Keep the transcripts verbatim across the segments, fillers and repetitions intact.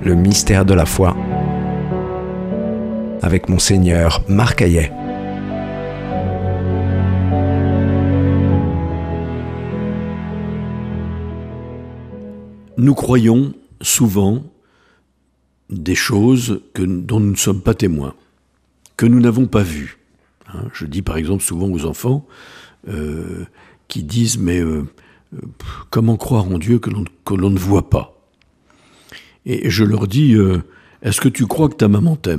le mystère de la foi, avec Monseigneur Marc Hayet. Nous croyons souvent des choses que, dont nous ne sommes pas témoins, que nous n'avons pas vues. Hein, je dis par exemple souvent aux enfants euh, qui disent « mais euh, comment croire en Dieu que l'on, que l'on ne voit pas ?» Et je leur dis euh, « est-ce que tu crois que ta maman t'aime ?»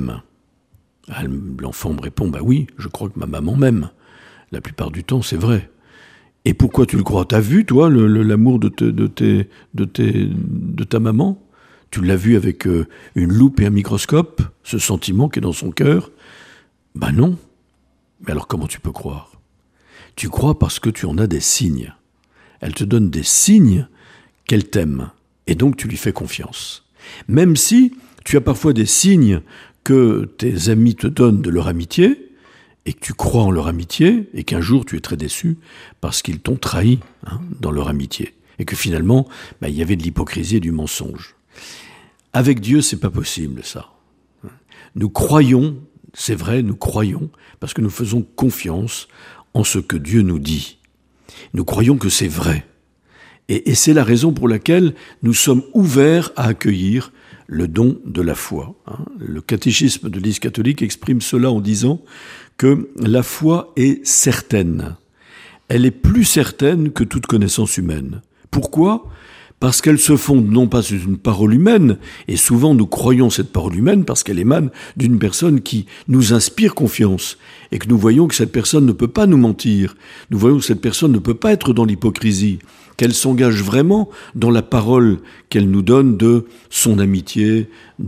L'enfant me répond « bah oui, je crois que ma maman m'aime. La plupart du temps, c'est vrai. » Et pourquoi tu le crois ? T'as vu, toi, le, le, l'amour de, te, de, tes, de, tes, de ta maman ? Tu l'as vu avec euh, une loupe et un microscope, ce sentiment qui est dans son cœur ? Ben non. Mais alors comment tu peux croire ? Tu crois parce que tu en as des signes. Elle te donne des signes qu'elle t'aime. Et donc tu lui fais confiance. Même si tu as parfois des signes que tes amis te donnent de leur amitié, et que tu crois en leur amitié, et qu'un jour tu es très déçu parce qu'ils t'ont trahi hein, dans leur amitié, et que finalement, bah, il y avait de l'hypocrisie et du mensonge. Avec Dieu, c'est pas possible, ça. Nous croyons, c'est vrai, nous croyons, parce que nous faisons confiance en ce que Dieu nous dit. Nous croyons que c'est vrai. Et, et c'est la raison pour laquelle nous sommes ouverts à accueillir le don de la foi. Le catéchisme de l'Église catholique exprime cela en disant que la foi est certaine. Elle est plus certaine que toute connaissance humaine. Pourquoi ? Parce qu'elle se fonde non pas sur une parole humaine, et souvent nous croyons cette parole humaine parce qu'elle émane d'une personne qui nous inspire confiance, et que nous voyons que cette personne ne peut pas nous mentir, nous voyons que cette personne ne peut pas être dans l'hypocrisie, qu'elle s'engage vraiment dans la parole qu'elle nous donne de son amitié,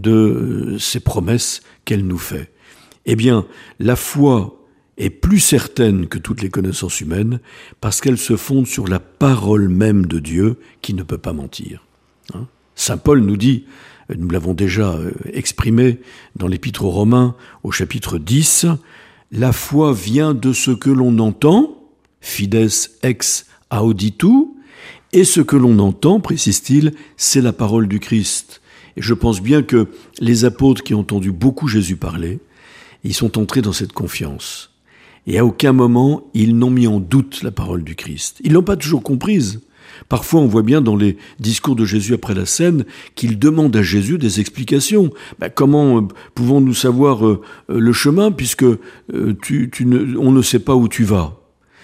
de ses promesses qu'elle nous fait. Eh bien, la foi est plus certaine que toutes les connaissances humaines parce qu'elle se fonde sur la parole même de Dieu qui ne peut pas mentir. Hein ? Saint Paul nous dit, nous l'avons déjà exprimé dans l'Épître aux Romains au chapitre dix, « La foi vient de ce que l'on entend, fides ex auditu, et ce que l'on entend, précise-t-il, c'est la parole du Christ. » Et je pense bien que les apôtres qui ont entendu beaucoup Jésus parler, ils sont entrés dans cette confiance. Et à aucun moment, ils n'ont mis en doute la parole du Christ. Ils l'ont pas toujours comprise. Parfois, on voit bien dans les discours de Jésus après la scène qu'il demande à Jésus des explications. Ben, comment euh, pouvons-nous savoir euh, le chemin puisque euh, tu, tu ne, on ne sait pas où tu vas ?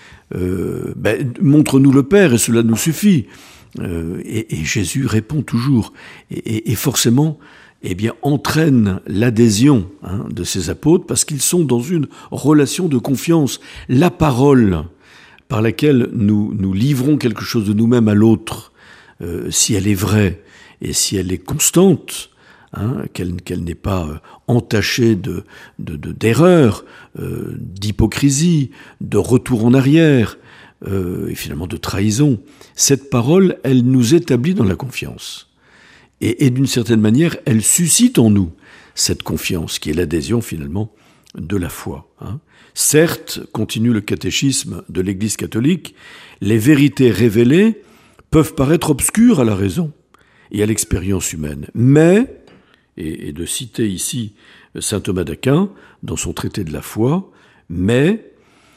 euh, ben, montre-nous le Père et cela nous suffit. Euh, et, et Jésus répond toujours. Et, et, et forcément, eh bien, entraîne l'adhésion hein, de ces apôtres parce qu'ils sont dans une relation de confiance. La parole par laquelle nous, nous livrons quelque chose de nous-mêmes à l'autre, euh, si elle est vraie et si elle est constante, hein, qu'elle, qu'elle n'est pas euh, entachée de, de, de, d'erreurs, euh, d'hypocrisie, de retour en arrière, euh, et finalement de trahison, cette parole, elle nous établit dans la confiance. Et, et d'une certaine manière, elle suscite en nous cette confiance qui est l'adhésion finalement de la foi. Hein. Certes, continue le catéchisme de l'Église catholique, les vérités révélées peuvent paraître obscures à la raison et à l'expérience humaine. Mais, et, et de citer ici saint Thomas d'Aquin dans son traité de la foi, mais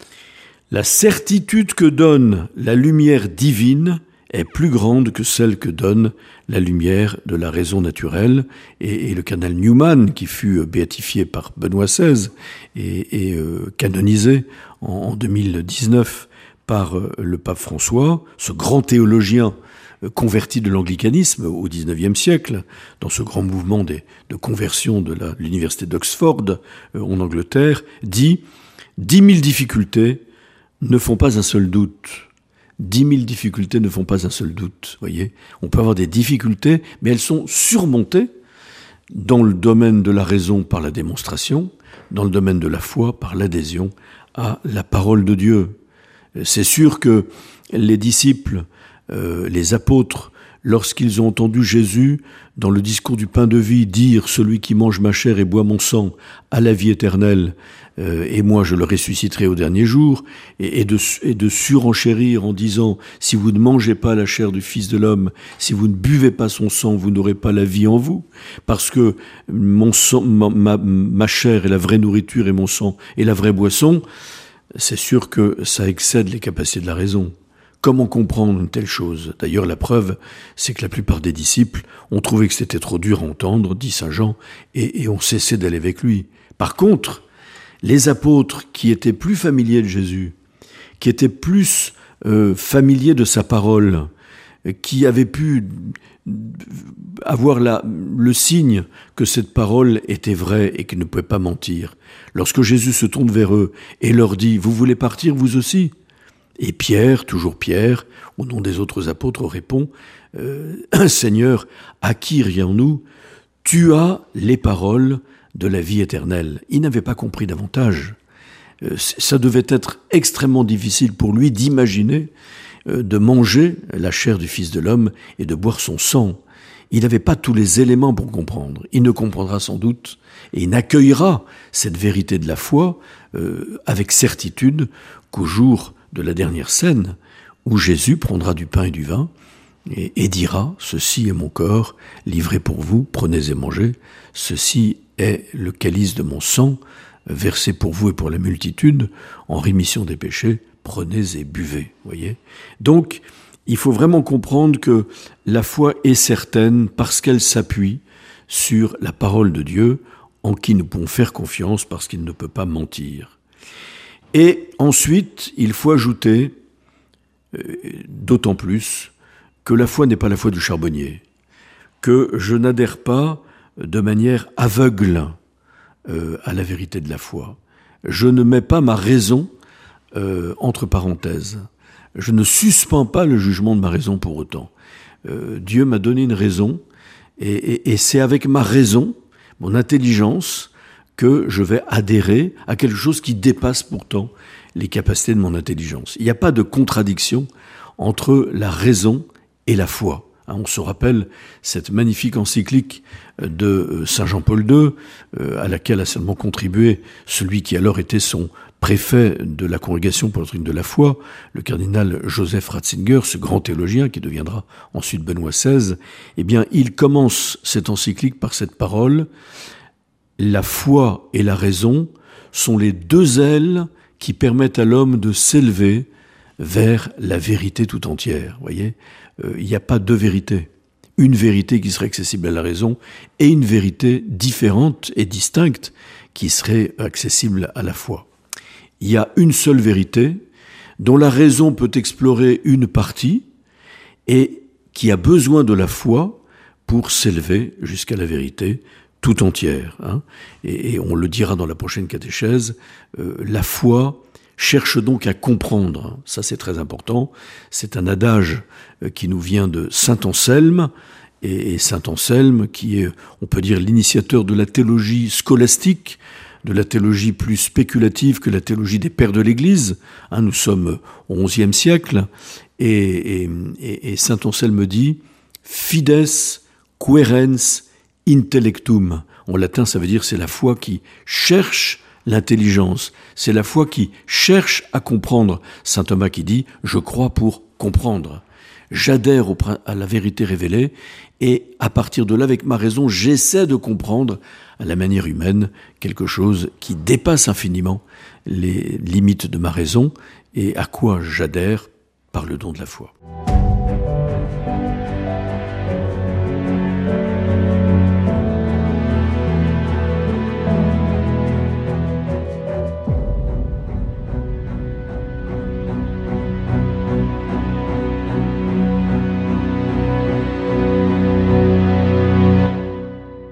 la certitude que donne la lumière divine est plus grande que celle que donne la lumière de la raison naturelle. Et, et le cardinal Newman, qui fut béatifié par Benoît seize et, et euh, canonisé en, en deux mille dix-neuf par euh, le pape François, ce grand théologien euh, converti de l'anglicanisme au dix-neuvième siècle, dans ce grand mouvement des, de conversion de la, l'université d'Oxford euh, en Angleterre, dit « Dix mille difficultés ne font pas un seul doute ». Dix mille difficultés ne font pas un seul doute, voyez. On peut avoir des difficultés, mais elles sont surmontées dans le domaine de la raison par la démonstration, dans le domaine de la foi par l'adhésion à la parole de Dieu. C'est sûr que les disciples, euh, les apôtres, lorsqu'ils ont entendu Jésus, dans le discours du pain de vie, dire « Celui qui mange ma chair et boit mon sang a la vie éternelle, euh, et moi je le ressusciterai au dernier jour », et, et, de, et de surenchérir en disant « Si vous ne mangez pas la chair du Fils de l'homme, si vous ne buvez pas son sang, vous n'aurez pas la vie en vous, parce que mon sang, ma, ma, ma chair est la vraie nourriture et mon sang est la vraie boisson », c'est sûr que ça excède les capacités de la raison. Comment comprendre une telle chose ? D'ailleurs, la preuve, c'est que la plupart des disciples ont trouvé que c'était trop dur à entendre, dit saint Jean, et, et ont cessé d'aller avec lui. Par contre, les apôtres qui étaient plus familiers de Jésus, qui étaient plus euh, familiers de sa parole, qui avaient pu avoir la, le signe que cette parole était vraie et qu'il ne pouvait pas mentir, lorsque Jésus se tourne vers eux et leur dit « Vous voulez partir vous aussi ?» Et Pierre, toujours Pierre, au nom des autres apôtres, répond euh, « Seigneur, à qui irions-nous ? Tu as les paroles de la vie éternelle. » Il n'avait pas compris davantage. Euh, ça devait être extrêmement difficile pour lui d'imaginer euh, de manger la chair du Fils de l'homme et de boire son sang. Il n'avait pas tous les éléments pour comprendre. Il ne comprendra sans doute et il n'accueillera cette vérité de la foi euh, avec certitude qu'au jour de la dernière scène, où Jésus prendra du pain et du vin et, et dira « Ceci est mon corps, livré pour vous, prenez et mangez. Ceci est le calice de mon sang, versé pour vous et pour la multitude, en rémission des péchés, prenez et buvez. » Voyez ? Donc, il faut vraiment comprendre que la foi est certaine parce qu'elle s'appuie sur la parole de Dieu, en qui nous pouvons faire confiance parce qu'il ne peut pas mentir. Et ensuite, il faut ajouter, euh, d'autant plus, que la foi n'est pas la foi du charbonnier, que je n'adhère pas de manière aveugle euh, à la vérité de la foi. Je ne mets pas ma raison euh, entre parenthèses. Je ne suspends pas le jugement de ma raison pour autant. Euh, Dieu m'a donné une raison, et, et, et c'est avec ma raison, mon intelligence, que je vais adhérer à quelque chose qui dépasse pourtant les capacités de mon intelligence. Il n'y a pas de contradiction entre la raison et la foi. On se rappelle cette magnifique encyclique de saint Jean-Paul deux, à laquelle a seulement contribué celui qui alors était son préfet de la Congrégation pour la doctrine de la foi, le cardinal Joseph Ratzinger, ce grand théologien qui deviendra ensuite Benoît seize. Eh bien, il commence cette encyclique par cette parole: la foi et la raison sont les deux ailes qui permettent à l'homme de s'élever vers la vérité tout entière. Vous voyez, euh, il n'y a pas deux vérités. Une vérité qui serait accessible à la raison et une vérité différente et distincte qui serait accessible à la foi. Il y a une seule vérité dont la raison peut explorer une partie et qui a besoin de la foi pour s'élever jusqu'à la vérité tout entière. Hein. Et, et on le dira dans la prochaine catéchèse, euh, la foi cherche donc à comprendre. Ça, c'est très important. C'est un adage euh, qui nous vient de saint Anselme, et, et saint Anselme, qui est, on peut dire, l'initiateur de la théologie scolastique, de la théologie plus spéculative que la théologie des pères de l'Église. Hein, nous sommes au onzième siècle, et, et, et, et saint Anselme dit « Fides quaerens intellectum ». En latin, ça veut dire c'est la foi qui cherche l'intelligence. C'est la foi qui cherche à comprendre. Saint Thomas qui dit « Je crois pour comprendre ». J'adhère au, à la vérité révélée et à partir de là, avec ma raison, j'essaie de comprendre à la manière humaine quelque chose qui dépasse infiniment les limites de ma raison et à quoi j'adhère par le don de la foi.